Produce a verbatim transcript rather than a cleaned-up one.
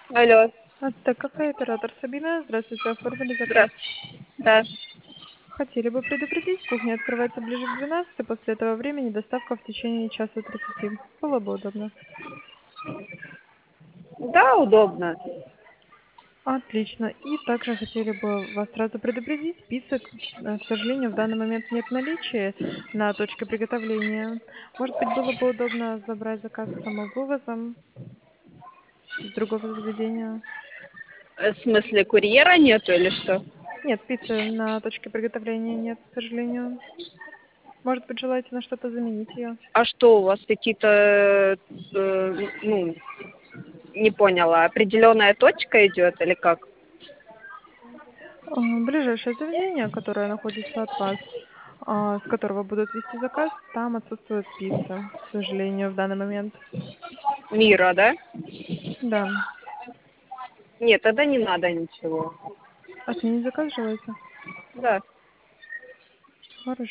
Алло, Это кафе "Оператор" Сабина. Здравствуйте, оформили заказ. здравствуйте. Да. Хотели бы предупредить, кухня открывается ближе к двенадцати, после этого времени доставка в течение часа тридцати. Было бы удобно. Да, удобно. Отлично. И также хотели бы вас сразу предупредить, список, э, к сожалению, в данный момент нет в наличии на точке приготовления. Может быть, было бы удобно забрать заказ самовывозом с другого заведения? Э, В смысле, курьера нету или что? Нет, пиццы на точке приготовления нет, к сожалению. Может быть, желаете на что-то заменить ее? А что у вас какие-то, э, ну, не поняла, определенная точка идет или как? А, ближайшее заведение, которое находится от вас, а, с которого будут везти заказ, там отсутствует пицца, к сожалению, в данный момент. Мира, да? Да. Нет, тогда не надо ничего. Отменить заказ желаете? Да. Хорошо.